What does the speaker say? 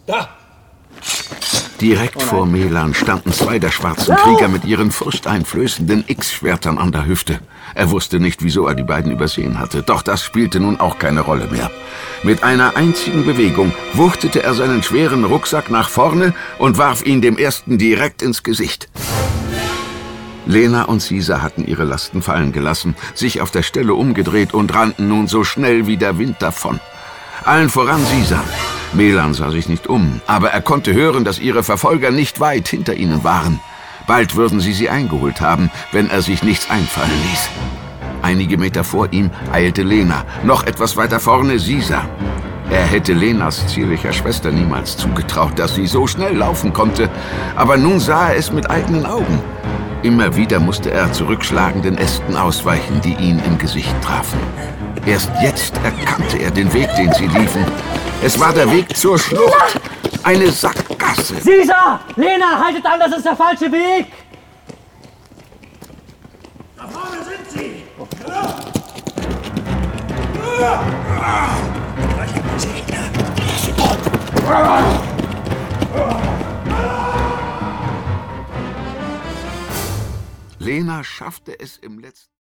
Da! Direkt vor Melan standen zwei der schwarzen Krieger mit ihren furchteinflößenden X-Schwertern an der Hüfte. Er wusste nicht, wieso er die beiden übersehen hatte, doch das spielte nun auch keine Rolle mehr. Mit einer einzigen Bewegung wuchtete er seinen schweren Rucksack nach vorne und warf ihn dem ersten direkt ins Gesicht. Lena und Sisa hatten ihre Lasten fallen gelassen, sich auf der Stelle umgedreht und rannten nun so schnell wie der Wind davon. Allen voran Sisa. Melan sah sich nicht um, aber er konnte hören, dass ihre Verfolger nicht weit hinter ihnen waren. Bald würden sie eingeholt haben, wenn er sich nichts einfallen ließ. Einige Meter vor ihm eilte Lena, noch etwas weiter vorne Sisa. Er hätte Lenas zierlicher Schwester niemals zugetraut, dass sie so schnell laufen konnte, aber nun sah er es mit eigenen Augen. Immer wieder musste er zurückschlagenden Ästen ausweichen, die ihn im Gesicht trafen. Erst jetzt erkannte er den Weg, den sie liefen. Es war der Weg zur Schlucht. Eine Sackgasse. Sisa! Lena, haltet an, das ist der falsche Weg! Da vorne sind sie! Lena schaffte es im letzten